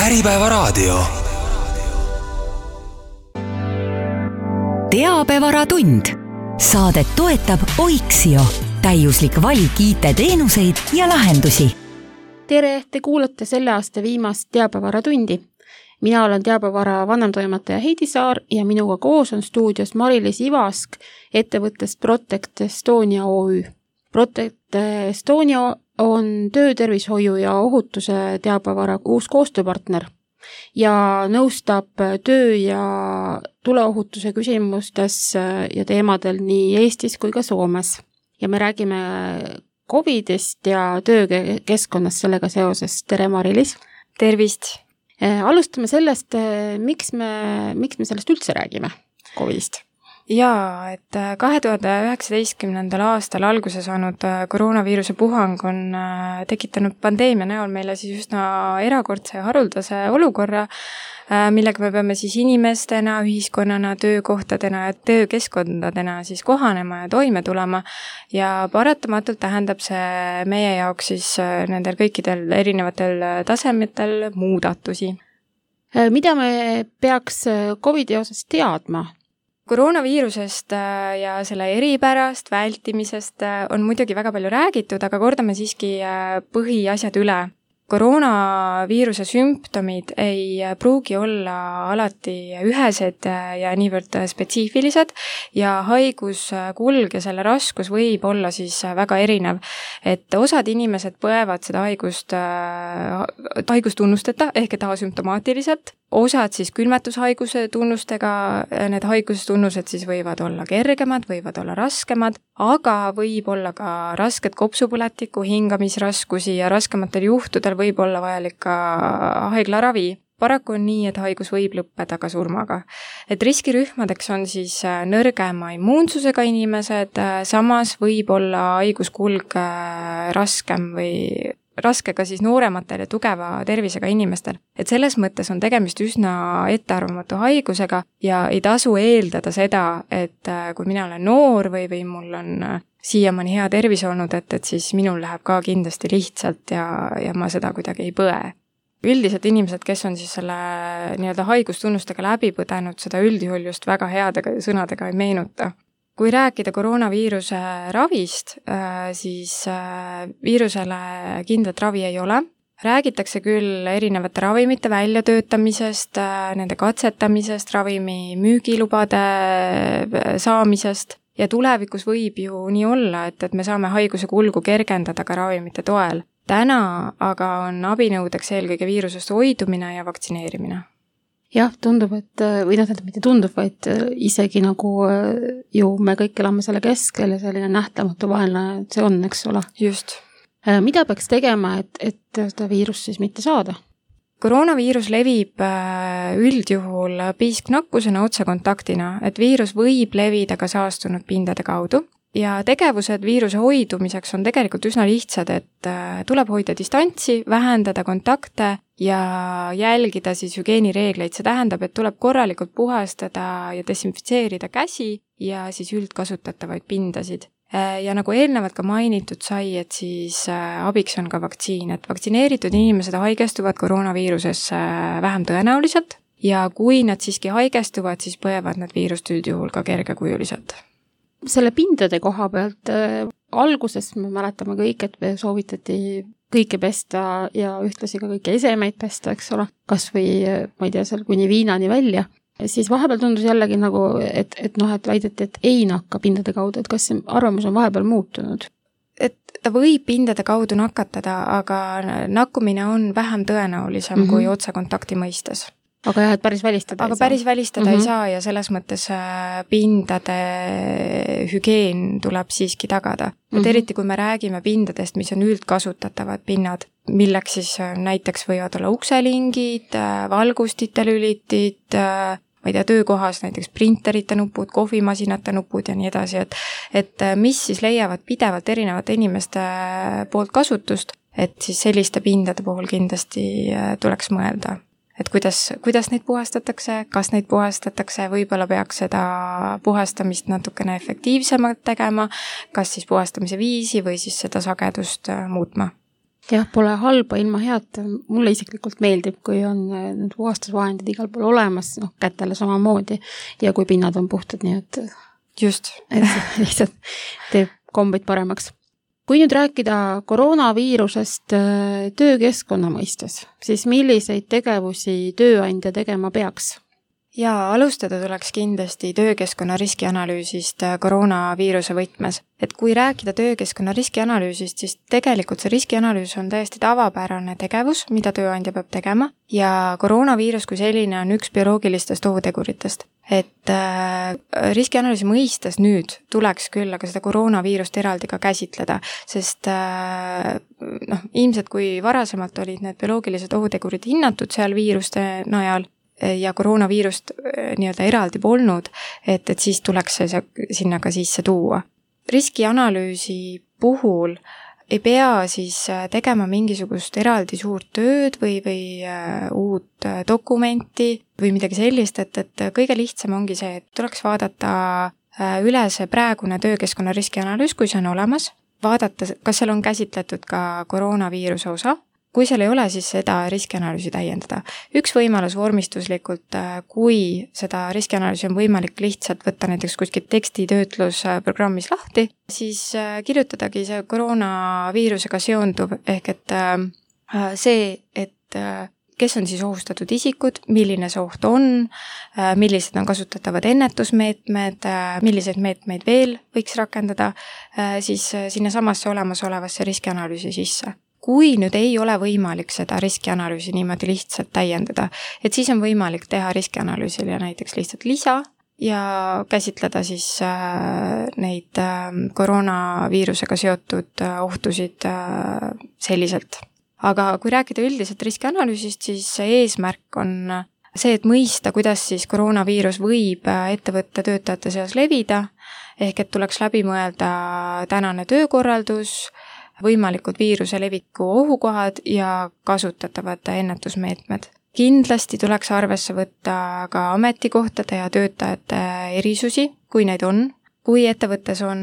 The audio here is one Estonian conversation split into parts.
Äripäevaraadio. Teabevaratund. Saadet toetab Oiksio. Täiuslik valik IT-teenuseid ja lahendusi. Tere, te kuulate selle aasta viimast Teabevaratundi. Mina olen Teabevara vanemtoimetaja Heidi Saar ja minuga koos on stuudios Mari-Liis Ivask ettevõttest Protect Estonia OÜ. Protect Estonia on töötervishoiu ja ohutuse Teabevara uus koostööpartner ja nõustab töö- ja tuleohutuse küsimustes ja teemadel nii Eestis kui ka Soomes. Ja me räägime COVIDist ja töökeskkonnast sellega seoses. Tere, Mari-Liis! Tervist! Alustame sellest, miks me sellest üldse räägime, COVIDist? Jaa, et 2019. aastal alguse saanud koroonaviiruse puhang on tekitanud pandeemia näol meile siis üsna erakordse ja haruldase olukorra, millega me peame siis inimestena, ühiskonnana, töökohtadena ja töökeskkondadena siis kohanema ja toime tulema ja paratamatult tähendab see meie jaoks siis nendel kõikidel erinevatel tasemetel muudatusi. Mida me peaks COVIDi osas teadma? Koroonaviirusest ja selle eripärast, vältimisest on muidugi väga palju räägitud, aga kordame siiski põhiasjad üle. Koroonaviiruse sümptomid ei pruugi olla alati ühesed ja niivõrd spetsiifilised ja haiguskulg ja selle raskus võib olla siis väga erinev. Et osad inimesed põevad seda haigustunnusteta ehk et asümptomaatiliselt, osad siis külmetushaiguse tunnustega, need haigustunnused siis võivad olla kergemad, võivad olla raskemad, aga võib olla ka rasket kopsupõletikku, hingamisraskusi ja raskematel juhtudel võib olla vajalik ka haiglaravi. Paraku on nii, et haigus võib lõppeda ka surmaga. Et riskirühmadeks on siis nõrgema immuunsusega inimesed, samas võib olla haiguskulg raskem või raske ka siis noorematel ja tugeva tervisega inimestel. Et selles mõttes on tegemist üsna ettearvamatu haigusega ja ei tasu eeldada seda, et kui mina olen noor või mul on siiamaani hea tervis olnud, et siis minul läheb ka kindlasti lihtsalt ja ma seda kuidagi ei põe. Üldiselt inimesed, kes on siis selle nii-öelda haigustunnustega läbi põdenud, seda üldjuhul just väga headega sõnadega ei meenuta. Kui rääkida koroonaviiruse ravist, siis viirusele kindlat ravi ei ole. Räägitakse küll erinevate ravimite väljatöötamisest, nende katsetamisest, ravimi müügilubade saamisest ja tulevikus võib ju nii olla, et me saame haiguse kulgu kergendada ka ravimite toel. Täna aga on abinõudeks eelkõige viirusest hoidumine ja vaktsineerimine. Jah, tundub, et mitte tundub, vaid isegi nagu ju me kõik elame selle keskel ja selline nähtamatu vaenlane, see on, eks ole. Just. Mida peaks tegema, et seda viirust siis mitte saada? Koroonaviirus levib üldjuhul piisknakkusena otsekontaktina, et viirus võib levida ka saastunud pindade kaudu. Ja tegevused viiruse hoidumiseks on tegelikult üsna lihtsad, et tuleb hoida distantsi, vähendada kontakte ja jälgida siis hügieenireegleid. See tähendab, et tuleb korralikult puhastada ja desinfitseerida käsi ja siis üldkasutatavaid pindasid. Ja nagu eelnevalt ka mainitud sai, et siis abiks on ka vaktsiin, et vaktsineeritud inimesed haigestuvad koroonaviirusesse vähem tõenäoliselt ja kui nad siiski haigestuvad, siis põevad nad viirust üldjuhul ka kergekujuliselt. Selle pindade koha pealt alguses me mäletame kõik, et soovitati kõike pesta ja ühtlasi ka kõiki esemeid pesta, eks ole, kas või, ma ei tea, seal kuni viinani välja. Siis vahepeal tundus jällegi nagu, et väideti, et ei nakka pindade kaudu, et kas see arvamus on vahepeal muutunud? Et ta võib pindade kaudu nakatada, aga nakkumine on vähem tõenäolisem kui otsekontakti mõistes. Aga jah, et päris välistada ei saa. Aga päris välistada ei saa ja selles mõttes pindade hügieen tuleb siiski tagada. Et eriti kui me räägime pindadest, mis on üldkasutatavad pinnad, milleks siis näiteks võivad olla ukselingid, valgustite lülitid, ma ei tea, töökohas näiteks printerite nupud, kohvimasinate nupud ja nii edasi, et mis siis leiavad pidevalt erinevate inimeste poolt kasutust, et siis selliste pindade puhul kindlasti tuleks mõelda. Et kuidas neid puhastatakse, kas neid puhastatakse, võib-olla peaks seda puhastamist natukene efektiivsemalt tegema, kas siis puhastamise viisi või siis seda sagedust muutma. Jah, pole halba ilma head. Mulle isiklikult meeldib, kui on need puhastusvahendid igal pool olemas, kätele samamoodi ja kui pinnad on puhtad, nii et just. Et lihtsalt teeb kombid paremaks. Kui nüüd rääkida koroonaviirusest töökeskkonna mõistes, siis milliseid tegevusi tööandja tegema peaks? Ja alustada tuleks kindlasti töökeskkonna riskianalüüsist koroonaviiruse võtmes. Et kui rääkida töökeskkonna riskianalüüsist, siis tegelikult see riskianalüüs on täiesti tavapärane tegevus, mida tööandja peab tegema ja koroonaviirus kui selline on üks bioloogilistest ohuteguritest. Et riskianalüüsi mõistes nüüd tuleks küll aga seda koroonaviirust eraldi ka käsitleda, sest ilmselt kui varasemalt olid need bioloogilised ohutegurid hinnatud seal viiruste najal, ja koroonaviirust nii-öelda eraldi polnud, et siis tuleks see sinna ka sisse tuua. Riskianalüüsi puhul ei pea siis tegema mingisugust eraldi suurt tööd või uut dokumenti või midagi sellist, et kõige lihtsam ongi see, et tuleks vaadata üle see praegune töökeskkonna riskianalüüs, kui see on olemas, vaadata, kas seal on käsitletud ka koroonaviiruse osa. Kui seal ei ole, siis seda riskianalüüsi täiendada. Üks võimalus vormistuslikult, kui seda riskianalüüsi on võimalik lihtsalt võtta näiteks kuskil tekstitöötlusprogrammis lahti, siis kirjutadagi see koroonaviirusega seonduv, ehk et see, et kes on siis ohustatud isikud, milline see oht on, millised on kasutatavad ennetusmeetmed, milliseid meetmeid veel võiks rakendada, siis sinna samasse olemasolevasse riskianalüüsi sisse. Kui nüüd ei ole võimalik seda riskianalüüsi niimoodi lihtsalt täiendada, et siis on võimalik teha riskianalüüsile näiteks lihtsalt lisa ja käsitleda siis neid koroonaviirusega seotud ohtusid selliselt. Aga kui rääkida üldiselt riskianalüüsist, siis eesmärk on see, et mõista, kuidas siis koroonaviirus võib ettevõtte töötajate seas levida, ehk et tuleks läbi mõelda tänane töökorraldus, võimalikud viiruse leviku ohukohad ja kasutatavad ennetusmeetmed. Kindlasti tuleks arvesse võtta ka ametikohtade ja töötajate erisusi, kui neid on. Kui ettevõttes on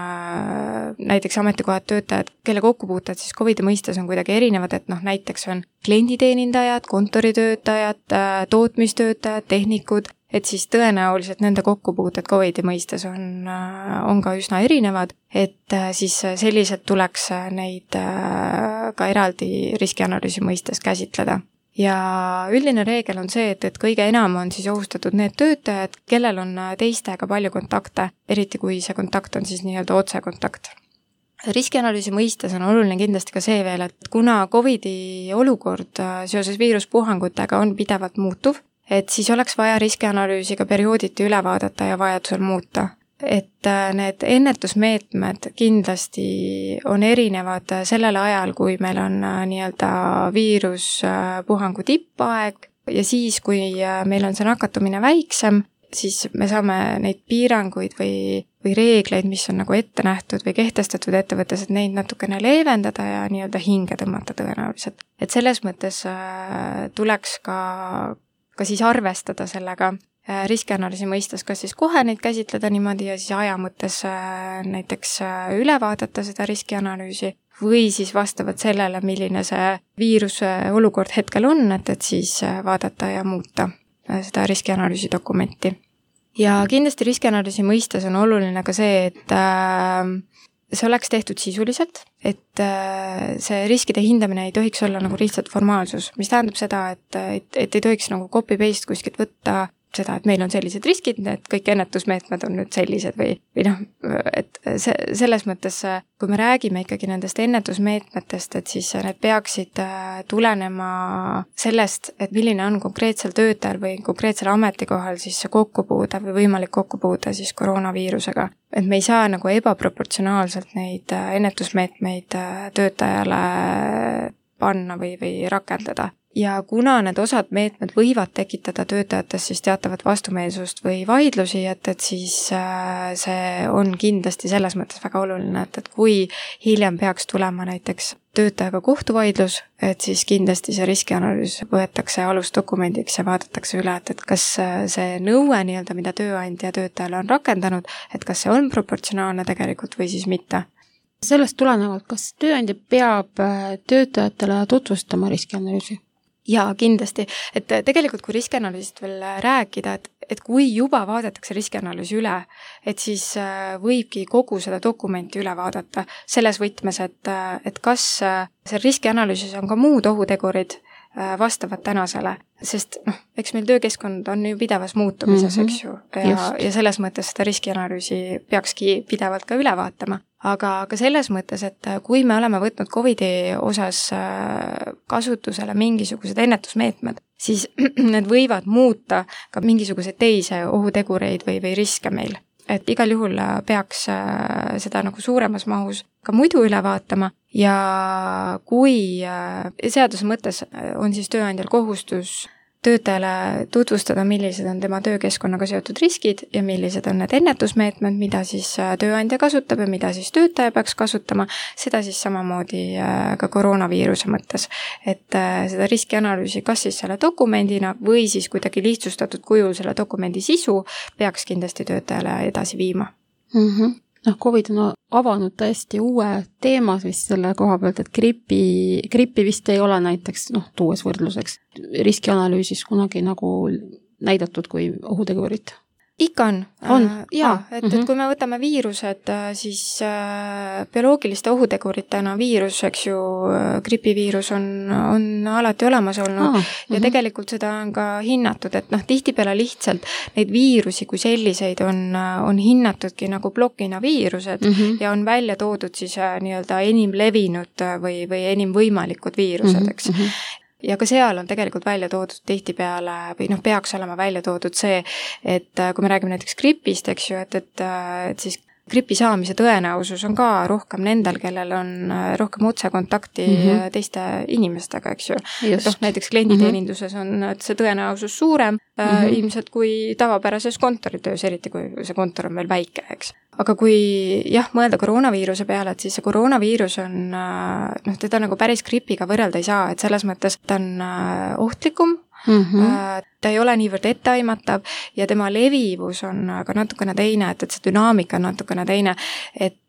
näiteks ametikohad töötajad, kelle kokkupuuted siis COVID-i mõistes on kuidagi erinevad, et näiteks on klienditeenindajad, kontoritöötajad, tootmistöötajad, tehnikud, et siis tõenäoliselt nende kokkupuuted COVID-i mõistes on ka üsna erinevad, et siis selliselt tuleks neid ka eraldi riskianalüüsi mõistes käsitleda. Ja üldine reegel on see, et kõige enam on siis ohustatud need töötajad, kellel on teistega palju kontakte, eriti kui see kontakt on siis nii-öelda otsekontakt. Riskianalüüsi mõistes on oluline kindlasti ka see veel, et kuna COVID-i olukord seoses viiruspuhangutega on pidevalt muutuv, et siis oleks vaja riskianalüüsiga periooditi üle vaadata ja vajadusel muuta. Et need ennetusmeetmed kindlasti on erinevad sellel ajal, kui meil on nii-öelda viiruspuhangu tippaeg ja siis, kui meil on see nakatumine väiksem, siis me saame neid piiranguid või reegleid, mis on nagu ette nähtud või kehtestatud ettevõttes, et neid natukene leevendada ja nii-öelda hinge tõmmata tõenäoliselt. Et selles mõttes tuleks ka siis arvestada sellega riskianalüüsi mõistes, kas siis kohe neid käsitleda niimoodi ja siis aja mõttes näiteks üle vaadata seda riskianalüüsi või siis vastavalt sellele, milline see viiruse olukord hetkel on, et siis vaadata ja muuta seda riskianalüüsi dokumenti. Ja kindlasti riskianalüüsi mõistes on oluline ka see, et see oleks tehtud sisuliselt, et see riskide hindamine ei tohiks olla nagu lihtsalt formaalsus, mis tähendab seda, et ei tohiks nagu copy-paste kuskilt võtta seda, et meil on sellised riskid, et kõik ennetusmeetmed on nüüd sellised või et selles mõttes, kui me räägime ikkagi nendest ennetusmeetmetest, et siis need peaksid tulenema sellest, et milline on konkreetsel töötajal või konkreetsel ametikohal siis see kokkupuude või võimalik kokkupuude siis koroonaviirusega. Et me ei saa nagu ebaproportsionaalselt neid ennetusmeetmeid töötajale panna või rakendada. Ja kuna need osad meetmed võivad tekitada töötajates siis teatavat vastumeelsust või vaidlusi, et siis see on kindlasti selles mõttes väga oluline, et kui hiljem peaks tulema näiteks töötajaga kohtuvaidlus, et siis kindlasti see riskianalüüs võetakse alusdokumendiks ja vaadatakse üle, et kas see nõue nii-öelda, mida tööandja töötajale on rakendanud, et kas see on proportsionaalne tegelikult või siis mitte. Sellest tulenevalt, kas tööandja peab töötajatele tutvustama riskianalüüsi? Jaa, kindlasti. Et tegelikult kui riskianalüüsist veel rääkida, et kui juba vaadatakse riskianalüüsi üle, et siis võibki kogu seda dokumenti üle vaadata selles võtmes, et kas see riskianalüüsis on ka muud ohutegurid vastavad tänasele, sest eks meil töökeskkond on ju pidevas muutumises, eks ju, ja selles mõttes seda riskianalüüsi peakski pidevalt ka üle vaatama. Aga ka selles mõttes, et kui me oleme võtnud COVID-i osas kasutusele mingisugused ennetusmeetmed, siis need võivad muuta ka mingisuguseid teisi ohutegureid või riske meil. Et igal juhul peaks seda nagu suuremas mahus ka muidu üle vaatama ja kui seaduse mõttes on siis tööandjal kohustus töötajale tutvustada, millised on tema töökeskkonnaga seotud riskid ja millised on need ennetusmeetmed, mida siis tööandja kasutab ja mida siis töötaja peaks kasutama, seda siis samamoodi ka koroonaviiruse mõttes. Et seda riskianalüüsi kas siis selle dokumendina või siis kuidagi lihtsustatud kujul selle dokumendi sisu peaks kindlasti töötajale edasi viima. COVID on avanud täiesti uue teema vist selle koha pealt, et grippi vist ei ole näiteks, tuues võrdluseks, riskianalüüsis kunagi nagu näidatud kui ohutegurit. Ikka on. Jaa, et kui me võtame viirused, siis bioloogiliste ohuteguritena viirus, eks ju, gripiviirus on alati olemas olnud ja tegelikult seda on ka hinnatud, et tihtipeale lihtsalt neid viirusi kui selliseid on hinnatudki nagu plokina viirused ja on välja toodud siis nii-öelda enim levinud või enim võimalikud viirused, eks. Ja ka seal on tegelikult välja toodud tihtipeale või peaks olema välja toodud see, et kui me räägime näiteks gripist, eks ju, et siis gripi saamise tõenäosus on ka rohkem nendel, kellel on rohkem otsekontakti teiste inimestega, eks ju. Näiteks klienditeeninduses on see tõenäosus suurem ilmselt kui tavapärases kontoritöös, eriti kui see kontor on veel väike, eks. Aga kui mõelda koroonaviiruse peale, et siis see koroonaviirus on, teda nagu päris gripiga võrrelda ei saa, et selles mõttes ta on ohtlikum, ta ei ole niivõrd etteaimatav ja tema levivus on ka natukene teine, et see dünaamika on natukene teine, et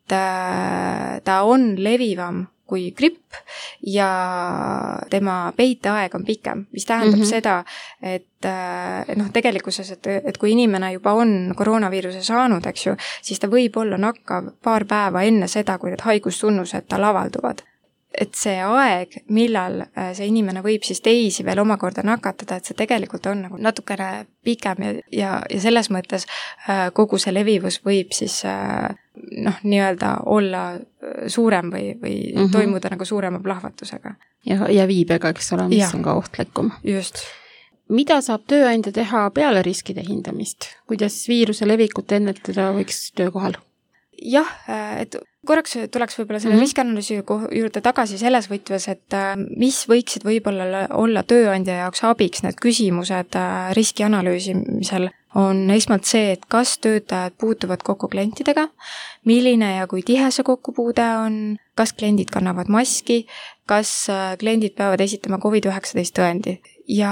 ta on levivam kui gripp ja tema peiteaeg on pikem, mis tähendab seda, et tegelikkuses, et kui inimene juba on koroonaviiruse saanud, eks ju, siis ta võib olla nakkav paar päeva enne seda, kui need haigustunnused tal avalduvad. Et see aeg, millal see inimene võib siis teisi veel omakorda nakatada, et see tegelikult on nagu natukene pikem ja selles mõttes kogu see levivus võib siis nii-öelda olla suurem või toimuda nagu suurema plahvatusega. Ja viibega, eks ole, mis on ka ohtlikum. Just. Mida saab tööandja teha peale riskide hindamist? Kuidas viiruse levikut ennetada võiks töökohal? Jah, et korraks tuleks võib-olla selle riskianalüüsi juurde tagasi selles võtves, et mis võiksid võib-olla olla tööandja jaoks abiks need küsimused riskianalüüsimisel on esmalt see, et kas töötajad puutuvad kokku klientidega, milline ja kui tihe see kokkupuude on, kas kliendid kannavad maski, kas kliendid peavad esitama COVID-19 tõendi ja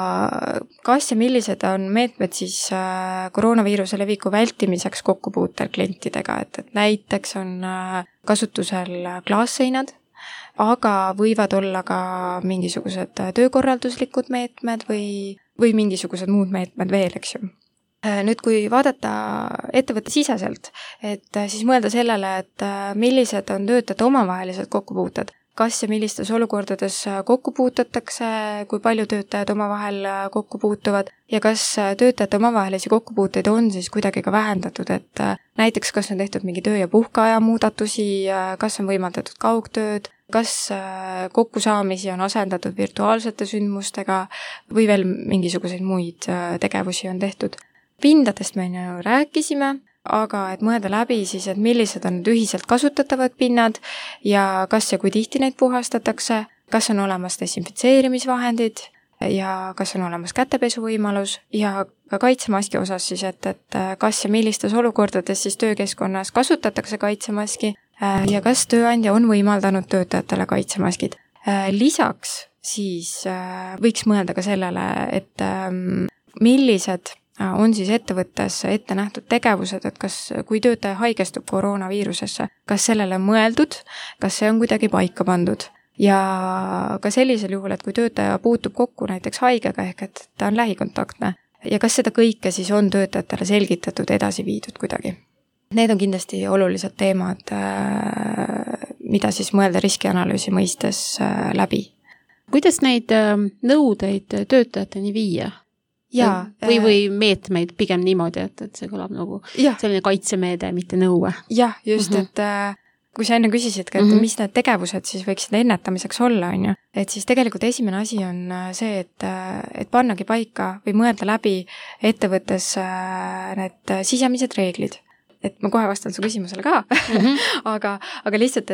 kas ja millised on meetmed siis koroonaviiruse leviku vältimiseks kokkupuutel klientidega, et näiteks on kasutusel klaasseinad, aga võivad olla ka mingisugused töökorralduslikud meetmed või mingisugused muud meetmed veel, eks ju. Nüüd, kui vaadata ettevõtte siseselt, et siis mõelda sellele, et millised on töötajate omavahelised kokkupuuted, kas ja millistes olukordades kokku puututakse, kui palju töötajad omavahel kokku puutuvad ja kas töötajate omavahelisi kokkupuuteid on siis kuidagi ka vähendatud, et näiteks kas on tehtud mingi töö- ja puhkeaja muudatusi, kas on võimaldatud kaugtööd, kas kokkusaamisi on asendatud virtuaalsete sündmustega või veel mingisuguseid muid tegevusi on tehtud. Pindadest me rääkisime, aga et mõelda läbi siis, et millised on ühiselt kasutatavad pinnad ja kas ja kui tihti neid puhastatakse, kas on olemas desinfitseerimisvahendid ja kas on olemas kätepesuvõimalus ja ka kaitsemaski osas siis, et kas ja millistes olukordades siis töökeskkonnas kasutatakse kaitsemaski ja kas tööandja on võimaldanud töötajatele kaitsemaskid. Lisaks siis võiks mõelda ka sellele, et millised on siis ettevõttes ette nähtud tegevused, et kas, kui töötaja haigestub koroonaviirusesse, kas sellele on mõeldud, kas see on kuidagi paika pandud. Ja ka sellisel juhul, et kui töötaja puutub kokku näiteks haigega ehk et ta on lähikontaktne ja kas seda kõike siis on töötajatele selgitatud, edasi viidud kuidagi. Need on kindlasti olulised teemad, mida siis mõelda riskianalüüsi mõistes läbi. Kuidas neid nõudeid töötajateni viia? Ja, või meetmeid pigem niimoodi, et see kõlab nagu selline kaitsemeede, mitte nõue. Jah, just, et kui sa enne küsisidki, et mis need tegevused siis võiksid ennetamiseks olla, on ju, et siis tegelikult esimene asi on see, et pannagi paika või mõelda läbi ettevõttes need sisemised reeglid. Et ma kohe vastan su küsimusele ka, aga lihtsalt,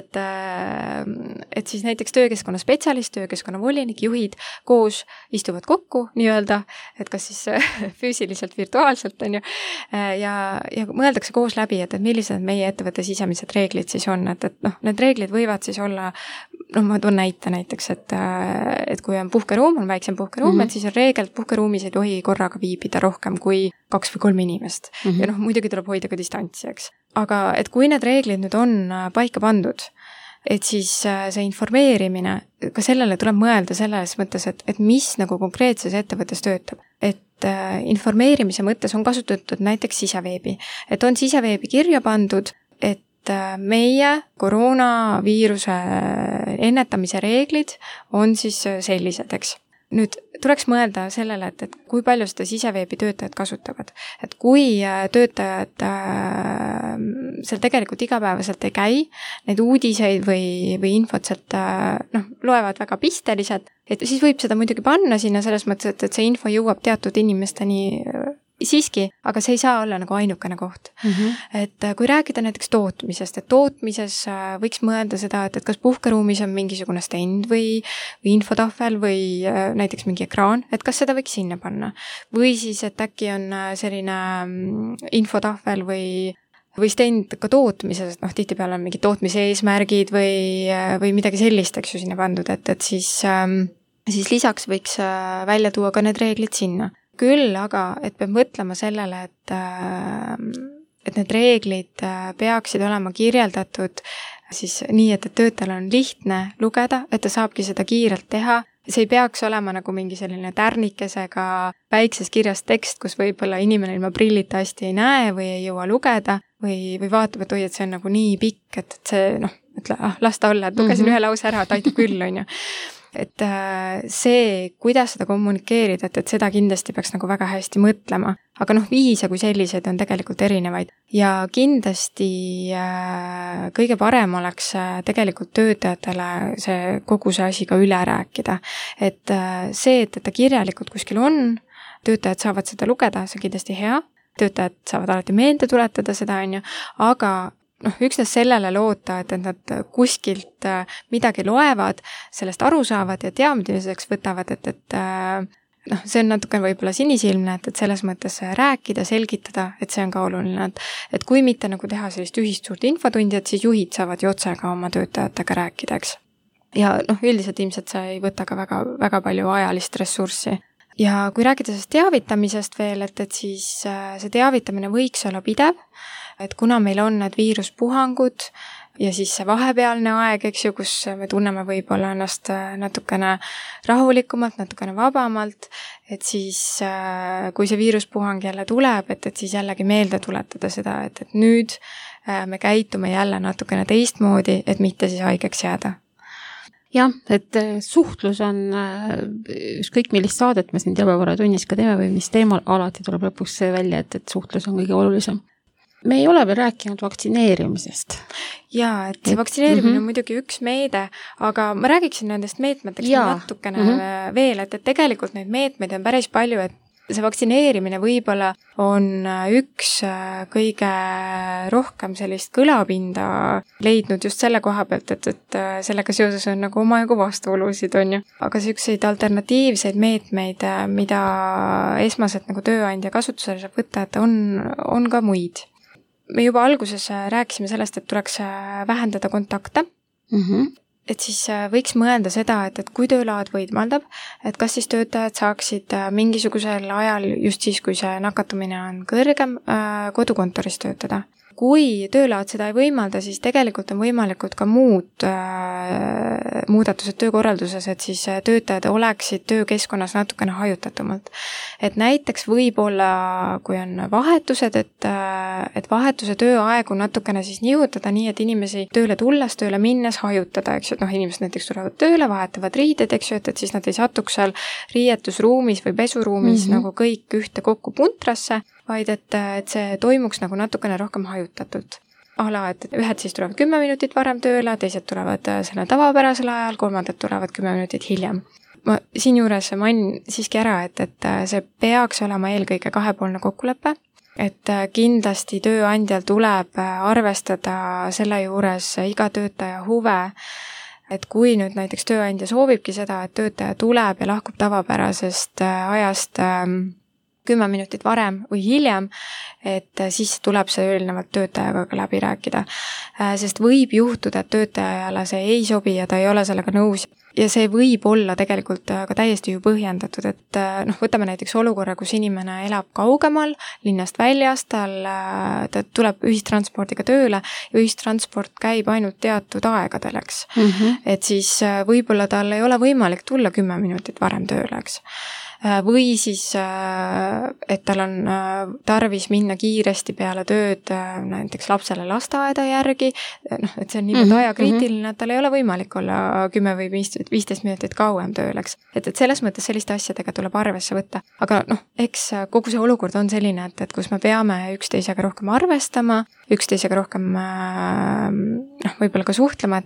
et siis näiteks töökeskkonna spetsialist, töökeskkonna volinik, juhid koos istuvad kokku nii-öelda, et kas siis füüsiliselt, virtuaalselt on ju, ja mõeldakse koos läbi, et millised meie ettevõtte sisemised reeglid siis on, et need reeglid võivad siis olla, ma toon näite näiteks, et kui on puhkeruum, on väiksem puhkeruum, et siis on reegel, et puhkeruumis ei tohi korraga viibida rohkem kui 2 või 3 inimest. Ja muidugi tuleb hoida ka distantsi, eks. Aga et kui need reeglid nüüd on paika pandud, et siis see informeerimine, ka sellele tuleb mõelda selles mõttes, et mis nagu konkreetses ettevõttes töötab. Et informeerimise mõttes on kasutatud näiteks siseveebi. Et on siseveebi kirja pandud, et meie koroonaviiruse ennetamise reeglid on siis sellised, eks. Nüüd tuleks mõelda sellele, et kui palju seda siseveebi töötajad kasutavad. Et kui töötajad seal tegelikult igapäevaselt ei käi, need uudiseid või infot sealt loevad väga pisteliselt, et siis võib seda muidugi panna sinna selles mõttes, et see info jõuab teatud inimesteni siiski, aga see ei saa olla nagu ainukene koht. Et kui rääkida näiteks tootmisest, et tootmises võiks mõelda seda, et kas puhkeruumis on mingisugune stend või infotahvel või näiteks mingi ekraan, et kas seda võiks sinna panna. Või siis, et äkki on selline infotahvel või stend ka tootmises, tihtipeale on mingid tootmise eesmärgid või midagi sellist, eks ju, sinna pandud, et siis lisaks võiks välja tuua ka need reeglid sinna. Küll aga, et peab mõtlema sellele, et need reeglid peaksid olema kirjeldatud siis nii, et töötajal on lihtne lugeda, et ta saabki seda kiirelt teha. See ei peaks olema nagu mingi selline tärnikesega väikses kirjas tekst, kus võib-olla inimene ilma prillita hästi ei näe või ei jõua lugeda või vaatab, et oi, et see on nagu nii pikk, et see, las ta olla, et lugesin ühe lause ära, et aitab küll, on ju. Et see, kuidas seda kommunikeerida, et seda kindlasti peaks nagu väga hästi mõtlema. Aga viise kui selliseid on tegelikult erinevaid. Ja kindlasti kõige parem oleks tegelikult töötajatele kogu see asi ka üle rääkida. Et see, et ta kirjalikult kuskil on, töötajad saavad seda lugeda, see on kindlasti hea. Töötajad saavad alati meelde tuletada seda, on ju, aga üksnes sellele loota, et nad kuskilt midagi loevad, sellest aru saavad ja teadmiseks võtavad, et see on natuke võib-olla sinisilmne, et selles mõttes rääkida, selgitada, et see on ka oluline, et kui mitte nagu teha sellist ühist suurt infotundi, et siis juhid saavad ju otse ka oma töötajatega rääkida, eks. Ja üldiselt ilmselt see ei võta ka väga, väga palju ajalist ressurssi. Ja kui rääkida sellest teavitamisest veel, et siis see teavitamine võiks olla pidev, et kuna meil on need viiruspuhangud ja siis see vahepealne aeg, eks ju, kus me tunneme võib-olla ennast natukene rahulikumalt, natukene vabamalt, et siis kui see viiruspuhang jälle tuleb, et siis jällegi meelde tuletada seda, et nüüd me käitume jälle natukene teistmoodi, et mitte siis haigeks jääda. Jah, et suhtlus on ükskõik millist saadet me siin teabevaratunnis ka teeme või mis teemal alati tuleb lõpuks välja, et suhtlus on kõige olulisem. Me ei ole veel rääkinud vaktsineerimisest. Jaa, et see vaktsineerimine on muidugi üks meede, aga ma räägiksin nendest meetmeteks natukene veel, et tegelikult neid meetmeid on päris palju, et see vaktsineerimine võib-olla on üks kõige rohkem sellist kõlapinda leidnud just selle koha pealt, et sellega seoses on nagu omajagu vastuolusid, on ju. Aga selliseid alternatiivseid meetmeid, mida esmaselt nagu tööandja kasutusele saab võtta, et on ka muid. Me juba alguses rääkisime sellest, et tuleks vähendada kontakte. et siis võiks mõelda seda, et kui töölaad võimaldab, et kas siis töötajad saaksid mingisugusel ajal, just siis, kui see nakatumine on kõrgem, kodukontoris töötada. Kui töölaad seda ei võimalda, siis tegelikult on võimalikud ka muud muudatused töökorralduses, et siis töötajad oleksid töökeskkonnas natukene hajutatumalt. Et näiteks võib-olla, kui on vahetused, et vahetuse tööaegu natukene siis nihutada nii, et inimesi tööle tulles, tööle minnes hajutada, eks ju, et inimesed näiteks tulevad tööle, vahetavad riided, eks ju, et siis nad ei satuks seal riietusruumis või pesuruumis nagu kõik ühte kokku puntrasse, vaid et see toimuks nagu natukene rohkem hajutatult. Et ühed siis tulevad 10 minutit varem tööle, teised tulevad selle tavapärasel ajal, kolmandad tulevad 10 minutit hiljem. Ma siinjuures mainin siiski ära, et see peaks olema eelkõige kahepoolne kokkulepe, et kindlasti tööandjal tuleb arvestada selle juures iga töötaja huve, et kui nüüd näiteks tööandja soovibki seda, et töötaja tuleb ja lahkub tavapärasest ajast 10 minutit varem või hiljem, et siis tuleb see eelnevalt töötajaga ka läbi rääkida. Sest võib juhtuda, et töötajale see ei sobi ja ta ei ole sellega nõus. Ja see võib olla tegelikult ka täiesti ju põhjendatud, et võtame näiteks olukorra, kus inimene elab kaugemal linnast väljas, ta tuleb ühistranspordiga tööle ja ühistransport käib ainult teatud aegadel, eks. Et siis võib-olla tal ei ole võimalik tulla 10 minutit varem tööle, eks. Või siis, et tal on tarvis minna kiiresti peale tööd näiteks lapsele lasteaeda järgi, et see on niivõrd ajakriitiline, et tal ei ole võimalik olla 10 või 15 minutit kauem tööl, eks. Et selles mõttes selliste asjadega tuleb arvesse võtta. Aga eks kogu see olukord on selline, et kus me peame üksteisega rohkem arvestama, üksteisega rohkem võib-olla ka suhtlema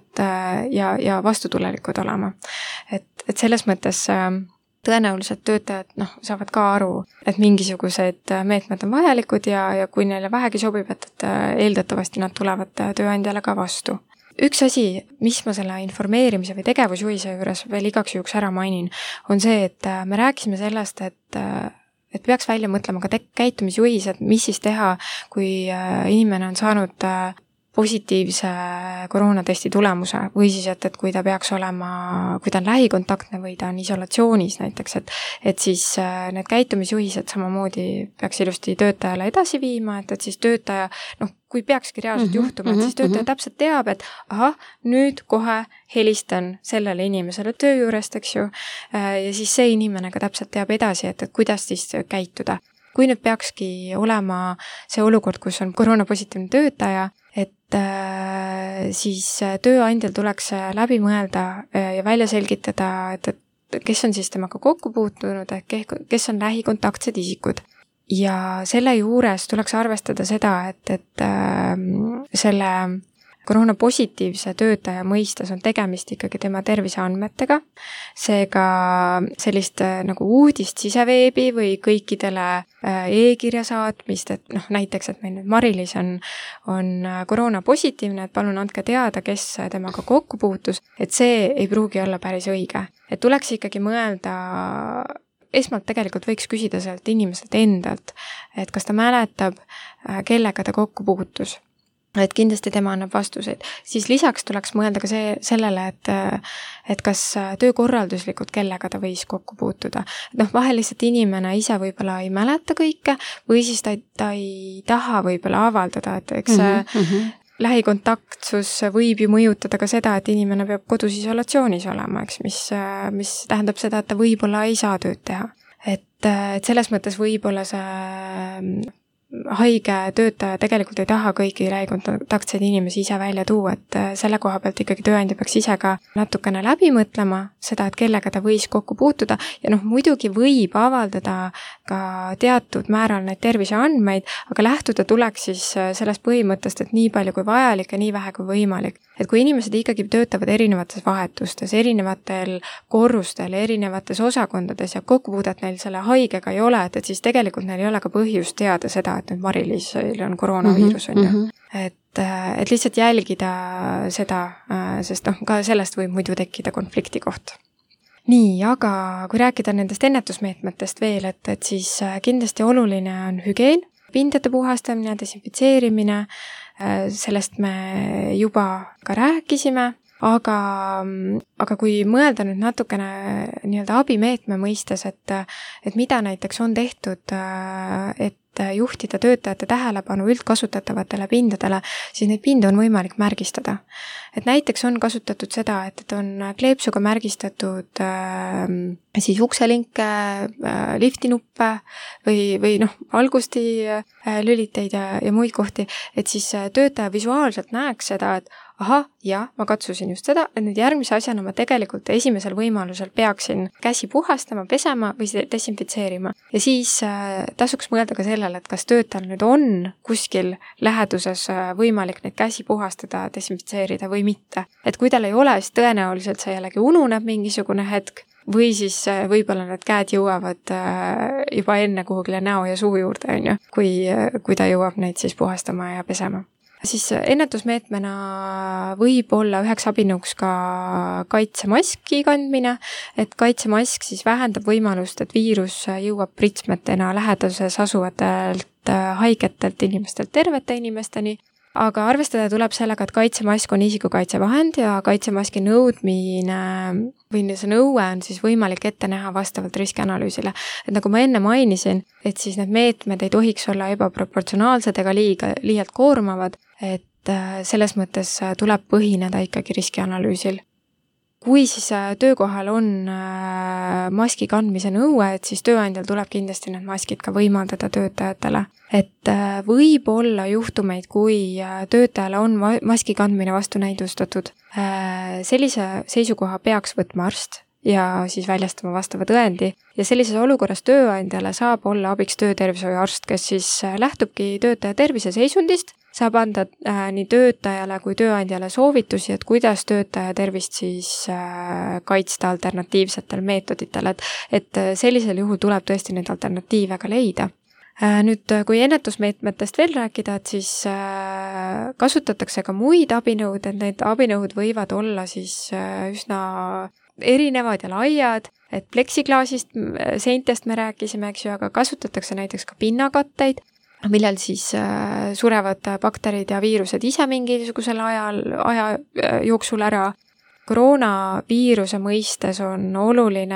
ja vastutulelikud olema. Et selles mõttes tõenäoliselt töötajad saavad ka aru, et mingisugused meetmed on vajalikud ja kui neile vähegi sobib, et eeldatavasti nad tulevad tööandjale ka vastu. Üks asi, mis ma selle informeerimise või tegevusjuhise juures veel igaks juhuks ära mainin, on see, et me rääkisime sellest, et peaks välja mõtlema ka käitumisjuhised, mis siis teha, kui inimene on saanud positiivse koroonatesti tulemuse või siis, et kui ta peaks olema, kui ta on lähikontaktne või ta on isolatsioonis näiteks, et siis need käitumisjuhised samamoodi peaks ilusti töötajale edasi viima, et siis töötaja, kui peakski reaalselt juhtuma, et siis töötaja täpselt teab, et nüüd kohe helistan sellele inimesele töö juurest, eks ju, ja siis see inimene ka täpselt teab edasi, et kuidas siis käituda. Kui nüüd peakski olema see olukord, kus on koroonapositiivne töötaja, et siis tööandjal tuleks läbi mõelda ja välja selgitada, et kes on siis temaga kokku puutunud, kes on lähikontaktsed isikud. Ja selle juures tuleks arvestada seda, et selle koroonapositiivse töötaja mõistes on tegemist ikkagi tema terviseandmetega, seega sellist nagu uudist siseveebi või kõikidele e-kirja saatmist, et näiteks, et meil nüüd Mari-Liis on koroonapositiivne, et palun andke teada, kes temaga kokku puutus, et see ei pruugi olla päris õige. Et tuleks ikkagi mõelda, esmalt tegelikult võiks küsida sealt inimeselt endalt, et kas ta mäletab, kellega ta kokku puutus. Et kindlasti tema annab vastuseid. Siis lisaks tuleks mõelda ka sellele, et kas töökorralduslikult kellega ta võis kokku puutuda. Vahel lihtsalt inimene ise võib-olla ei mäleta kõike või siis ta ei taha võib-olla avaldada, et eks lähikontaktsus võib ju mõjutada ka seda, et inimene peab kodus isolatsioonis olema, eks, mis tähendab seda, et ta võib-olla ei saa tööd teha. Et selles mõttes võib-olla see haige töötaja tegelikult ei taha kõiki lähikontaktseid inimesi ise välja tuua, et selle koha pealt ikkagi tööandja peaks ise ka natukene läbi mõtlema seda, et kellega ta võis kokku puutuda ja muidugi võib avaldada ka teatud määral neid terviseandmeid, aga lähtuda tuleks siis sellest põhimõttest, et nii palju kui vajalik ja nii vähe kui võimalik. Et kui inimesed ikkagi töötavad erinevates vahetustes, erinevatel korrustel, erinevates osakondades ja kokkupuudet neil selle haigega ei ole, et siis tegelikult neil ei ole ka põhjust teada seda, et nüüd Mari-Liisil on koroonaviirus, on ju. Et lihtsalt jälgida seda, sest ka sellest võib muidu tekkida konflikti koht. Nii, aga kui rääkida nendest ennetusmeetmetest veel, et siis kindlasti oluline on hügieen, pindade puhastamine, desinfitseerimine, sellest me juba ka rääkisime, aga kui mõelda nüüd natukene nii-öelda abimeetme mõistes, et mida näiteks on tehtud, et juhtida töötajate tähelepanu üldkasutatavatele pindadele, siis neid pinde on võimalik märgistada. Et näiteks on kasutatud seda, et on kleepsuga märgistatud siis ukselinke, liftinuppe või valgusti lüliteid ja muid kohti, et siis töötaja visuaalselt näeks seda, et ahah, jah, ma katsusin just seda, et nüüd järgmise asjana ma tegelikult esimesel võimalusel peaksin käsi puhastama, pesema või desinfitseerima. Ja siis tasuks mõelda ka sellele, et kas töötajal nüüd on kuskil läheduses võimalik neid käsi puhastada, desinfitseerida või mitte. Et kui tal ei ole, siis tõenäoliselt see jällegi ununeb mingisugune hetk või siis võib-olla need käed jõuavad juba enne kuhugile näo ja suu juurde, on ju, kui ta jõuab neid siis puhastama ja pesema. Siis ennetusmeetmena võib olla üheks abinõuks ka kaitsemaski kandmine, et kaitsemask siis vähendab võimalust, et viirus jõuab pritsmetena läheduses asuvatelt haigetelt inimestelt tervete inimesteni, aga arvestada tuleb sellega, et kaitsemask on isikukaitsevahend ja kaitsemaski nõudmine või see nõue on siis võimalik ette näha vastavalt riskianalüüsile. Et nagu ma enne mainisin, et siis need meetmed ei tohiks olla ebaproportsionaalsed ega liialt koormavad, et selles mõttes tuleb põhineda ikkagi riskianalüüsil. Kui siis töökohal on maski kandmise nõue, et siis tööandjal tuleb kindlasti need maskid ka võimaldada töötajatele. Et võib olla juhtumeid, kui töötajale on maski kandmine vastunäidustatud. Sellise seisukoha peaks võtma arst ja siis väljastama vastava tõendi. Ja sellises olukorras tööandjale saab olla abiks töötervishoiuarst, kes siis lähtubki töötaja tervise seisundist, saab anda nii töötajale kui tööandjale soovitusi, et kuidas töötaja tervist siis kaitsta alternatiivsetel meetoditel, et sellisel juhul tuleb tõesti neid alternatiive ka leida. Nüüd, kui ennetusmeetmetest veel rääkida, et siis kasutatakse ka muid abinõud, et need abinõud võivad olla siis üsna erinevad ja laiad, et pleksiklaasist, seintest me rääkisime, eks ju, aga kasutatakse näiteks ka pinnakatteid, millal siis surevad bakterid ja viirused ise mingisugusel aja jooksul ära. Koroonaviiruse mõistes on oluline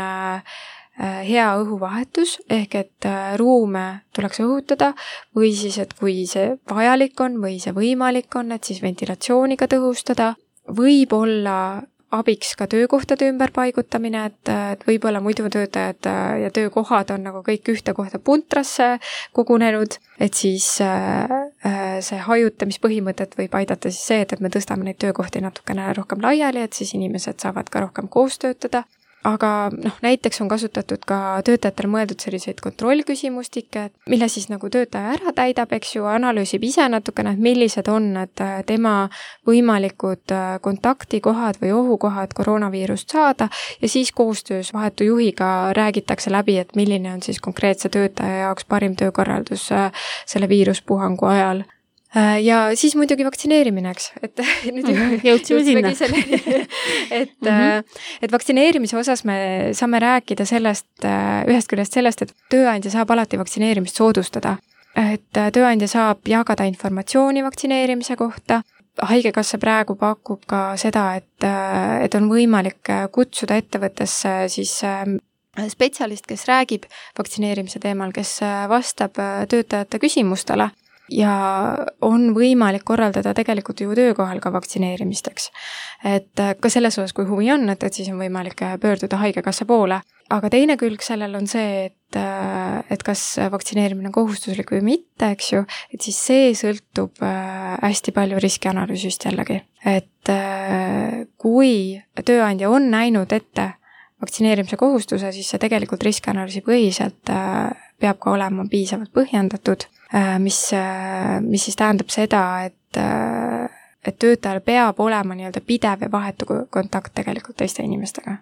hea õhuvahetus, ehk et ruume tuleks õhutada või siis, et kui see vajalik on või see võimalik on, et siis ventilatsiooniga tõhustada. Võib olla abiks ka töökohtade ümberpaigutamine, et võib-olla muidu töötajad ja töökohad on nagu kõik ühte kohta puntrasse kogunenud, et siis see hajutamispõhimõtet võib aidata siis see, et me tõstame neid töökohti natukene rohkem laiali, et siis inimesed saavad ka rohkem koos töötada. Aga näiteks on kasutatud ka töötajatele mõeldud selliseid kontrollküsimustikke, mille siis nagu töötaja ära täidab, eks ju, analüüsib ise natukene, et millised on need tema võimalikud kontaktikohad või ohukohad koroonaviirust saada ja siis koostöös vahetu juhiga räägitakse läbi, et milline on siis konkreetse töötaja jaoks parim töökorraldus selle viiruspuhangu ajal. Ja siis muidugi vaktsineerimine, eks, et nüüd jõudsime sinna. Et vaktsineerimise osas me saame rääkida ühest küljest sellest, et tööandja saab alati vaktsineerimist soodustada. Et tööandja saab jagada informatsiooni vaktsineerimise kohta. Haigekassa praegu pakub ka seda, et on võimalik kutsuda ettevõttesse siis spetsialist, kes räägib vaktsineerimise teemal, kes vastab töötajate küsimustele. Ja on võimalik korraldada tegelikult ju töökohal ka vaktsineerimisteks. Et ka selles osas, kui huvi on, et siis on võimalik pöörduda haigekassa poole. Aga teine külg sellel on see, et kas vaktsineerimine on kohustuslik või mitte, eks ju, et siis see sõltub hästi palju riskianalüüsist jällegi. Et kui tööandja on näinud ette vaktsineerimise kohustuse, siis see tegelikult riskianalüüsi põhiselt peab ka olema piisavalt põhjendatud, mis siis tähendab seda, et töötajal peab olema nii-öelda pidev ja vahetu kontakt tegelikult teiste inimestega.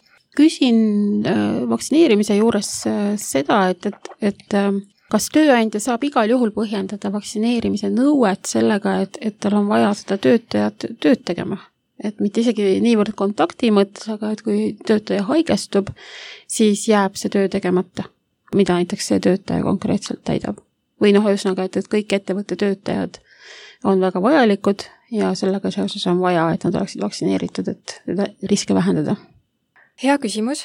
Küsin vaktsineerimise juures seda, et kas tööandja saab igal juhul põhjendada vaktsineerimise nõuet sellega, et tal on vaja seda töötajat tööd tegema? Et mitte isegi niivõrd kontakti mõttes, aga et kui töötaja haigestub, siis jääb see töö tegemata, mida näiteks see töötaja konkreetselt täidab. Või ühesõnaga, et kõik ettevõtte töötajad on väga vajalikud ja sellega seoses on vaja, et nad oleksid vaktsineeritud, et riske vähendada? Hea küsimus.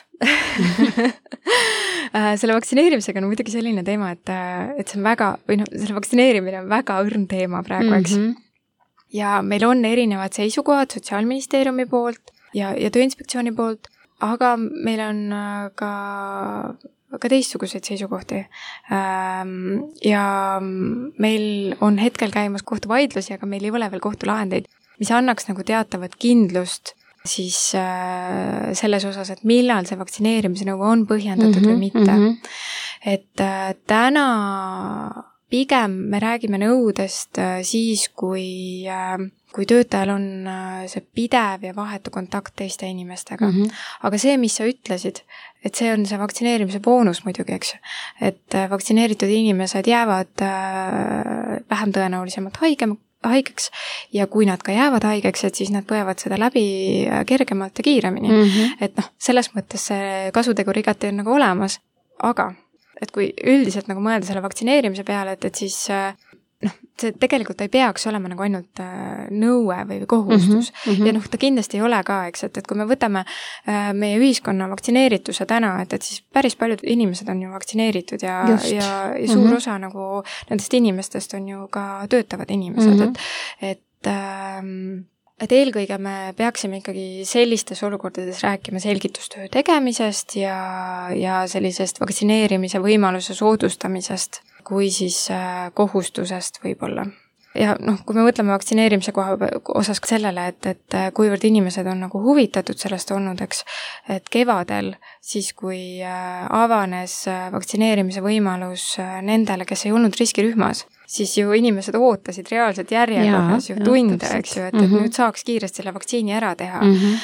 Selle vaktsineerimisega on muidugi selline teema, et see on väga, või selle vaktsineerimine on väga õrn teema praegu, eks. Ja meil on erinevad seisukohad Sotsiaalministeeriumi poolt ja Tööinspektsiooni poolt, aga meil on ka teistsuguseid seisukohti. Ja meil on hetkel käimas kohtuvaidlusi, aga meil ei ole veel kohtulahendeid, mis annaks nagu teatavat kindlust siis selles osas, et millal see vaktsineerimise nõue on põhjendatud või mitte. Et täna pigem me räägime nõudest siis, kui töötajal on see pidev ja vahetu kontakt teiste inimestega. Aga see, mis sa ütlesid, et see on see vaktsineerimise boonus muidugi, eks. Et vaktsineeritud inimesed jäävad vähem tõenäolisemalt haigeks ja kui nad ka jäävad haigeks, et siis nad põevad seda läbi kergemalt ja kiiremini. Et selles mõttes see kasutegur igati on nagu olemas, aga et kui üldiselt nagu mõelda selle vaktsineerimise peale, et siis see tegelikult ei peaks olema nagu ainult nõue või kohustus. Ja ta kindlasti ei ole ka, eks, et kui me võtame meie ühiskonna vaktsineerituse täna, et siis päris paljud inimesed on ju vaktsineeritud ja suur osa nagu nendest inimestest on ju ka töötavad inimesed, et eelkõige me peaksime ikkagi sellistes olukordades rääkima selgitustöö tegemisest ja sellisest vaktsineerimise võimaluse soodustamisest kui siis kohustusest võib-olla. Ja kui me mõtleme vaktsineerimise osas sellele, et kuivõrd inimesed on nagu huvitatud sellest olnud, eks, et kevadel, siis kui avanes vaktsineerimise võimalus nendele, kes ei olnud riskirühmas, siis ju inimesed ootasid reaalselt järjekorras ju tunde, eks ju, et nüüd saaks kiiresti selle vaktsiini ära teha.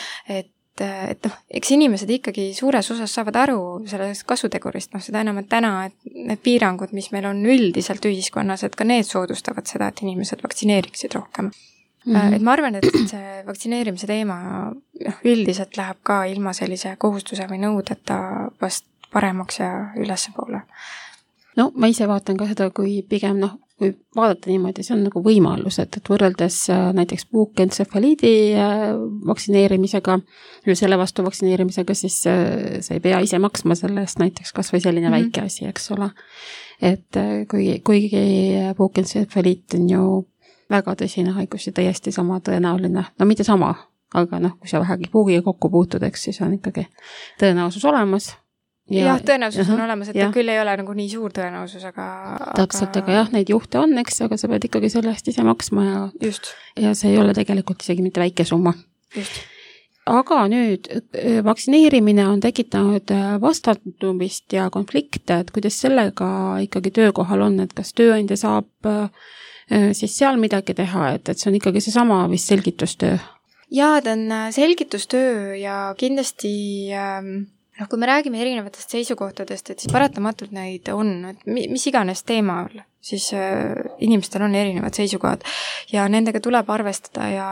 Et eks inimesed ikkagi suures osas saavad aru sellest kasutegurist, seda enam, et täna et need piirangud, mis meil on üldiselt ühiskonnas, et ka need soodustavad seda, et inimesed vaktsineeriksid rohkem. Et ma arvan, et see vaktsineerimise teema üldiselt läheb ka ilma sellise kohustuse või nõudeta vast paremaks ja ülespoole. No ma ise vaatan ka seda, kui pigem kui vaadata niimoodi, see on nagu võimalus, et võrreldes näiteks puukentsefaliidi vaktsineerimisega või selle vastu vaktsineerimisega, siis sa ei pea ise maksma selle eest näiteks kas või selline väike asi, eks ole. Et kuigi puukentsefaliit on ju väga tõsine haigus ja täiesti sama tõenäoline, mitte sama, aga kui sa vähegi puugiga kokku puutud, eks siis on ikkagi tõenäosus olemas. Ja, tõenäosus on olemas, et küll ei ole nagu nii suur tõenäosus, aga... Täpselt, aga neid juhte on, eks, aga sa pead ikkagi selle eest ise maksma ja see ei ole tegelikult isegi mitte väike summa. Just. Aga nüüd vaktsineerimine on tekitanud vastandumist ja konflikte, et kuidas sellega ikkagi töökohal on, et kas tööandja saab siis seal midagi teha, et see on ikkagi seesama vist selgitustöö? Jaa, ta on selgitustöö ja kindlasti... kui me räägime erinevatest seisukohtadest, et siis paratamatult neid on, et mis iganes teemal, siis inimestel on erinevad seisukohad ja nendega tuleb arvestada ja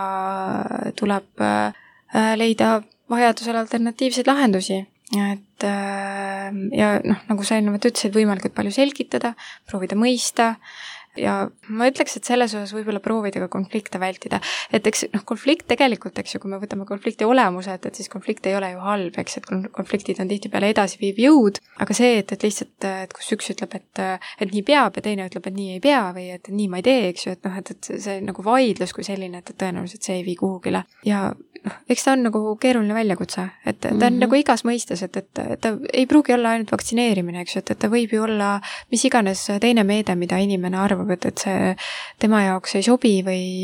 tuleb leida vajadusel alternatiivseid lahendusi. Et, ja nagu sa ennast ütlesid, võimalikult palju selgitada, proovida mõista ja ma ütleks, et selles osas võib-olla proovida ka konflikte vältida. Et eks konflikt tegelikult, eks ju, kui me võtame konflikti olemuse, et siis konflikt ei ole ju halb, eks, et konfliktid on tihtipeale edasiviiv jõud, aga see, et lihtsalt, et kus üks ütleb, et nii peab ja teine ütleb, et nii ei pea või et nii ma ei tee, eks ju, et see nagu vaidlus kui selline, et tõenäoliselt see ei vii kuhugile. Ja eks ta on nagu keeruline väljakutse, et ta on nagu igas mõistes, et ta ei pruugi olla ainult vaktsineerimine, eks ju, et ta võib ju olla mis iganes teine meede, mida inimene arvab, et see tema jaoks ei sobi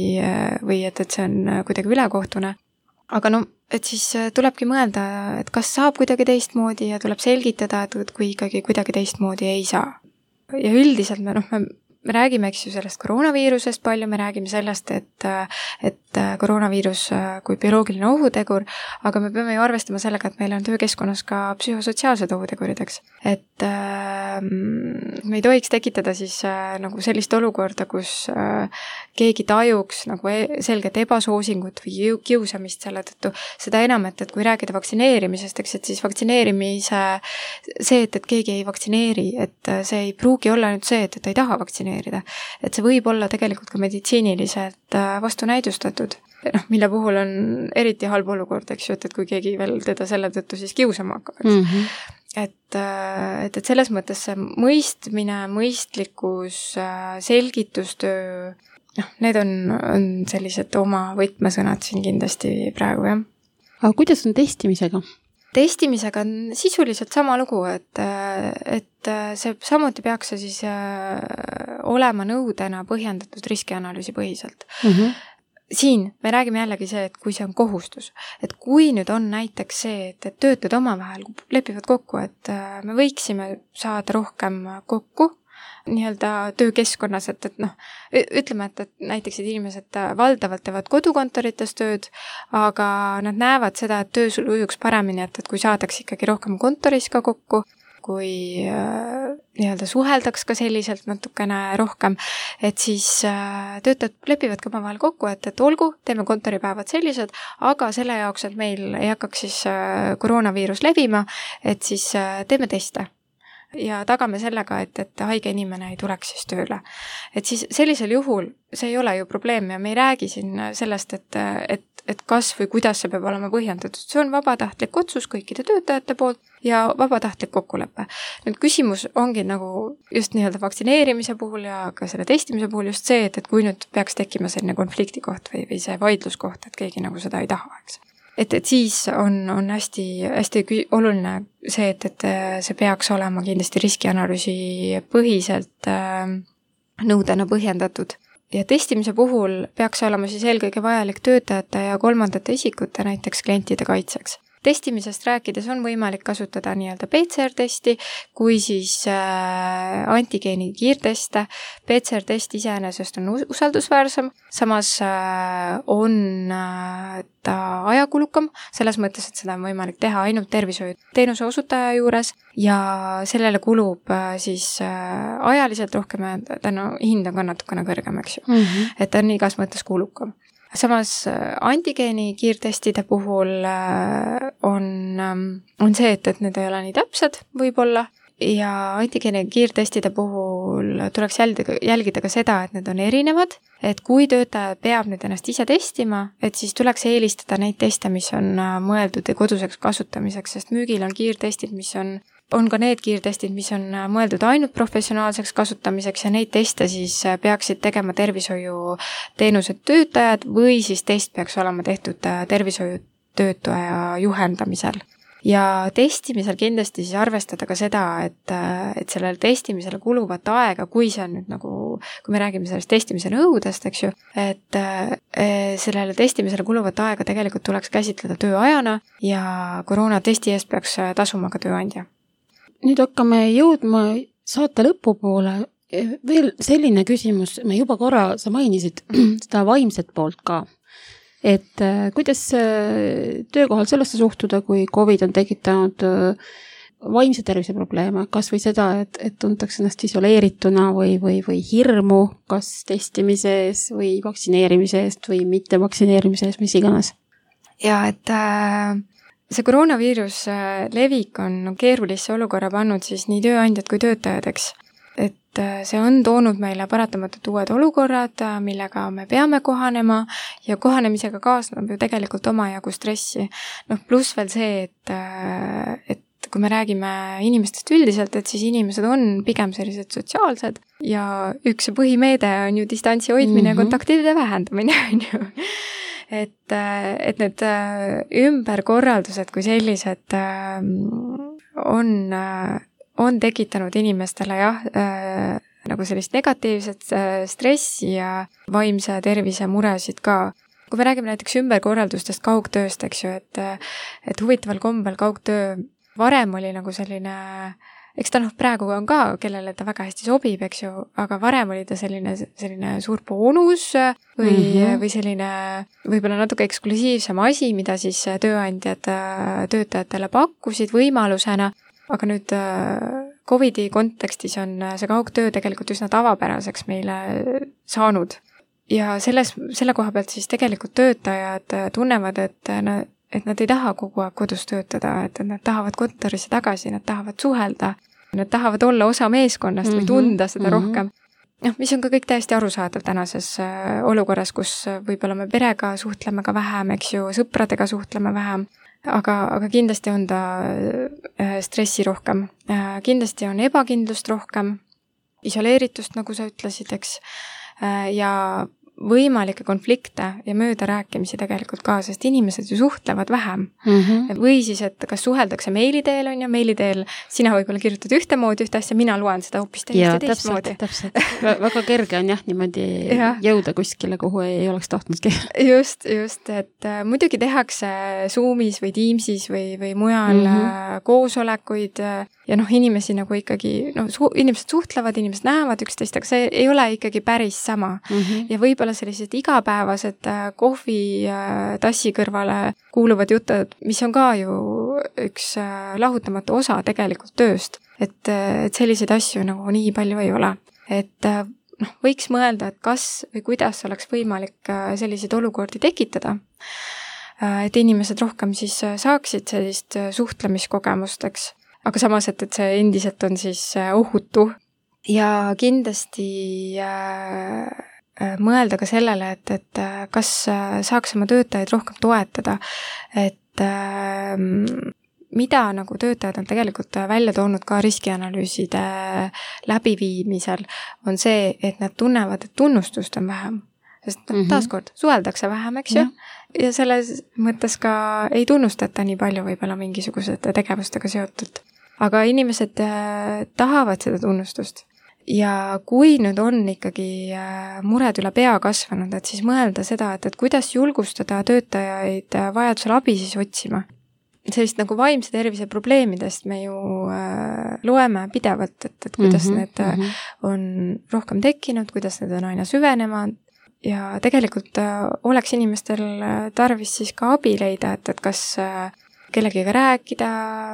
või et see on kuidagi ülekohtune. Aga et siis tulebki mõelda, et kas saab kuidagi teistmoodi ja tuleb selgitada, et kui ikkagi kuidagi teistmoodi ei saa. Ja üldiselt me räägime, eks ju, sellest koroonaviirusest palju, me räägime sellest, et koroonaviirus kui bioloogiline ohutegur, aga me peame ju arvestama sellega, et meil on töökeskkonnas ka psühhosotsiaalsed ohutegurid, eks. Et me ei tohiks tekitada siis nagu sellist olukorda, kus keegi tajuks nagu selget ebasoosingut või kiusamist selle tõttu. Seda enam, et kui rääkida vaktsineerimisest, eks, et siis vaktsineerimise see, et keegi ei vaktsineeri, et see ei pruugi olla nüüd see, et ta ei taha vaktsineerida. Et see võib olla tegelikult ka meditsiiniliselt vastunäidustatud, mille puhul on eriti halb olukord, eks ju, et kui keegi veel teda selle tõttu siis kiusama hakkab, eks. Mm-hmm. Et selles mõttes see mõistmine, mõistlikkus, selgitustöö, need on sellised oma võtmesõnad siin kindlasti praegu, jah. Aga kuidas on testimisega? Testimisega on sisuliselt sama lugu, et see samuti peaks see siis olema nõudena põhjendatud riskianalüüsi põhiselt. Mm-hmm. Siin me räägime jällegi see, et kui see on kohustus, et kui nüüd on näiteks see, et töötajad omavahel lepivad kokku, et me võiksime saada rohkem kokku nii-öelda töökeskkonnas, et ütleme, et näiteks et inimesed valdavalt teevad kodukontorites tööd, aga nad näevad seda, et töö sul ujuks paremini, et kui saadaks ikkagi rohkem kontoris ka kokku, kui nii-öelda suheldaks ka selliselt natukene rohkem, et siis töötajad lepivad ka omavahel kokku, et olgu, teeme kontoripäevad sellised, aga selle jaoks, et meil ei hakkaks siis koroonaviirus levima, et siis teeme teste. Ja tagame sellega, et haige inimene ei tuleks siis tööle. Et siis sellisel juhul see ei ole ju probleem ja me ei räägi siin sellest, et kas või kuidas see peab olema põhjendatud. See on vabatahtlik otsus kõikide töötajate poolt ja vabatahtlik kokkulepe. Nüüd küsimus ongi nagu just nii-öelda vaktsineerimise puhul ja ka selle testimise puhul just see, et kui nüüd peaks tekkima selline konfliktikoht või see vaidluskoht, et keegi nagu seda ei taha, eks. Et siis on hästi oluline see, et see peaks olema kindlasti riskianalüüsi põhiselt nõudena põhjendatud. Ja testimise puhul peaks olema siis eelkõige vajalik töötajate ja kolmandate isikute, näiteks klientide kaitseks. Testimisest rääkides on võimalik kasutada nii-öelda PCR-testi kui siis antigeeni kiirteste. PCR-test iseenesest on usaldusväärsem, samas on ta ajakulukam, selles mõttes, et seda on võimalik teha ainult tervishoiuteenuse osutaja juures ja sellele kulub siis ajaliselt rohkem ja hind on ka natukene kõrgem, eks ju. Mm-hmm. Et ta on igas mõttes kulukam. Samas antigeeni kiirtestide puhul on see, et need ei ole nii täpsed võib-olla ja antigeeni kiirtestide puhul tuleks jälgida ka seda, et need on erinevad, et kui töötaja peab nüüd ennast ise testima, et siis tuleks eelistada neid teste, mis on mõeldud koduseks kasutamiseks, sest müügil on kiirtestid, mis on ka need kiirtestid, mis on mõeldud ainult professionaalseks kasutamiseks ja neid teste siis peaksid tegema tervishoiuteenused töötajad või siis test peaks olema tehtud tervishoiutöötaja juhendamisel. Ja testimisel kindlasti siis arvestada ka seda, et sellel testimisel kuluvat aega, kui see on nüüd nagu, kui me räägime sellest testimise nõudest, eks ju, et sellele testimisele kuluvat aega tegelikult tuleks käsitleda tööajana ja koroonatesti eest peaks tasuma ka tööandja. Nüüd hakkame jõudma saate lõpupoole. Veel selline küsimus, me juba korra sa mainisid seda vaimset poolt ka. Et kuidas töökohal sellesse suhtuda, kui COVID on tekitanud vaimse tervise probleeme, kas või seda, et tuntakse ennast isoleerituna või hirmu, kas testimise ees või vaktsineerimise eest või mitte vaktsineerimise ees, mis iganes? Ja, et see koroonaviirus levik on keerulisse olukorra pannud siis nii tööandjad kui töötajad, eks. Et see on toonud meile paratamatult uued olukorrad, millega me peame kohanema ja kohanemisega kaasneb ju tegelikult omajagu stressi. Pluss veel see, et kui me räägime inimestest üldiselt, et siis inimesed on pigem sellised sotsiaalsed ja üks põhimeede on ju distantsi hoidmine ja kontaktide vähendamine, on ju. Et need ümberkorraldused kui sellised on tekitanud inimestele nagu sellist negatiivset stressi ja vaimse tervise muresid ka. Kui me räägime näiteks ümberkorraldustest kaugtööst, eks ju, et huvitaval kombel kaugtöö varem oli nagu selline eks ta praegu on ka, kellele ta väga hästi sobib, eks ju, aga varem oli ta selline suur boonus või selline võib-olla natuke eksklusiivsem asi, mida siis tööandjad töötajatele pakkusid võimalusena, aga nüüd Covidi kontekstis on see kaugtöö tegelikult üsna tavapäraseks meile saanud. Ja selle koha pealt siis tegelikult töötajad tunnevad, et nad ei taha kogu aeg kodus töötada, et nad tahavad kontorisse tagasi, nad tahavad suhelda, nad tahavad olla osa meeskonnast või tunda seda rohkem. Mis on ka kõik täiesti arusaadav tänases olukorras, kus võib-olla me perega suhtleme ka vähem, eks ju, sõpradega suhtleme vähem, aga kindlasti on ta stressi rohkem. Kindlasti on ebakindlust rohkem, isoleeritust, nagu sa ütlesid, eks, ja võimalikke konflikte ja möödarääkimisi tegelikult ka, sest inimesed ju suhtlevad vähem. Või siis, et kas suheldakse meili teel on ja meili teel sina võib-olla kirjutad ühtemoodi ühte asja, mina loen seda hoopis teistmoodi. Täpselt. Väga kerge on niimoodi jõuda kuskile, kuhu ei oleks tahtnudki. Just, et muidugi tehakse Zoomis või Teamsis või mujal koosolekuid ja inimesi nagu ikkagi, inimesed suhtlevad, inimesed näevad üksteist, aga see ei ole ikkagi päris sama. Ja võib-olla sellised igapäevased kohvitassi kõrvale kuuluvad jutud, mis on ka ju üks lahutamatu osa tegelikult tööst, et selliseid asju nagu nii palju ei ole. Et võiks mõelda, et kas või kuidas oleks võimalik selliseid olukordi tekitada, et inimesed rohkem siis saaksid sellist suhtlemiskogemust, eks. Aga samas, et see endiselt on siis ohutu ja kindlasti mõelda ka sellele, et kas saaks oma töötajaid rohkem toetada, et mida nagu töötajad on tegelikult välja toonud ka riskianalüüside läbiviimisel, on see, et nad tunnevad, et tunnustust on vähem. Sest taaskord suheldakse vähem, eks ju, ja selles mõttes ka ei tunnustata nii palju võib-olla mingisugusete tegevustega seotud. Aga inimesed tahavad seda tunnustust. Ja kui nüüd on ikkagi mured üle pea kasvanud, et siis mõelda seda, et kuidas julgustada töötajaid vajadusel abi siis otsima. Sellist nagu vaimse tervise probleemidest me ju loeme pidevalt, et kuidas need on rohkem tekkinud, kuidas need on aina süvenevad ja tegelikult oleks inimestel tarvis siis ka abi leida, et kas kellegiga rääkida,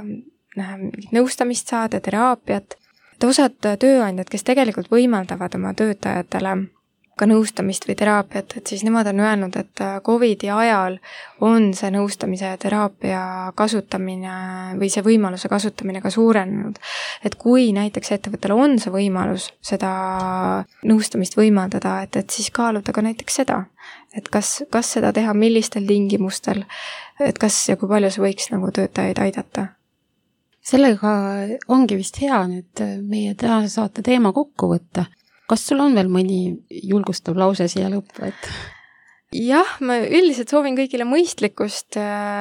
nõustamist saada, teraapiat. Osad tööandjad, kes tegelikult võimaldavad oma töötajatele ka nõustamist või teraapiat, et siis nemad on öelnud, et Covidi ajal on see nõustamise ja teraapia kasutamine või see võimaluse kasutamine ka suurenenud. Et kui näiteks ettevõttel on see võimalus seda nõustamist võimaldada, et siis kaaluda ka näiteks seda, et kas seda teha, millistel tingimustel, et kas ja kui palju see võiks nagu töötajaid aidata. Sellega ongi vist hea nüüd meie tänase saate teema kokku võtta. Kas sul on veel mõni julgustav lause siia lõppu? Jah, ma üldiselt soovin kõigile mõistlikkust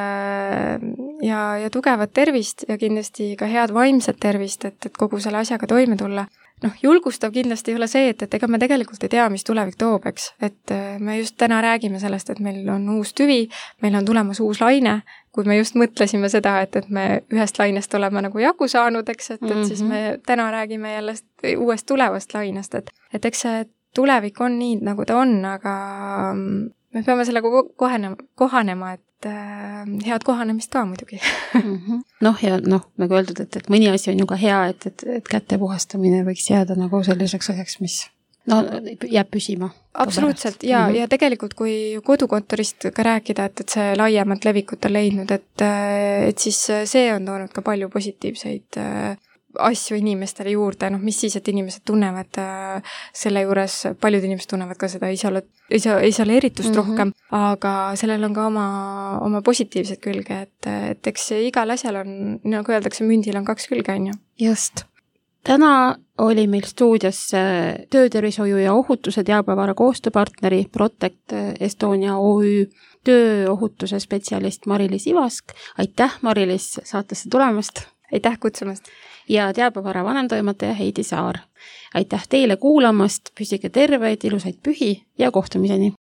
ja tugevat tervist ja kindlasti ka head vaimset tervist, et kogu selle asjaga toime tulla. Julgustav kindlasti ei ole see, et ega me tegelikult ei tea, mis tulevik toob, eks. Et me just täna räägime sellest, et meil on uus tüvi, meil on tulemas uus laine, kui me just mõtlesime seda, et me ühest lainest oleme nagu jagu saanud, eks, et siis me täna räägime jälle uuest tulevast lainest, et eks see tulevik on nii, nagu ta on, aga me peame sellega kohanema, et head kohanemist ka muidugi. Ja nagu öeldud, et mõni asi on ju ka hea, et kätte puhastamine võiks jääda nagu selliseks asjaks, mis jääb püsima. Absoluutselt, ja tegelikult kui kodukontorist ka rääkida, et see laiemalt levikut on leidnud, et siis see on toonud ka palju positiivseid asju inimestele juurde, mis siis, et inimesed tunnevad selle juures, paljud inimesed tunnevad ka seda isoleeritust rohkem, aga sellel on ka oma positiivsed külge, et eks igal asjal on, nagu öeldakse, mündil on kaks külge, on ju. Just. Täna oli meil stuudios töötervishoiu ja ohutuse teabevara koostööpartneri Protect Estonia OÜ tööohutuse spetsialist Mari-Liis Ivask. Aitäh, Mari-Liis, saatesse tulemast! Aitäh kutsumast! Ja teabevara vanemtoimetaja Heidi Saar. Aitäh teile kuulamast, püsige terveid, ilusaid pühi ja kohtumiseni!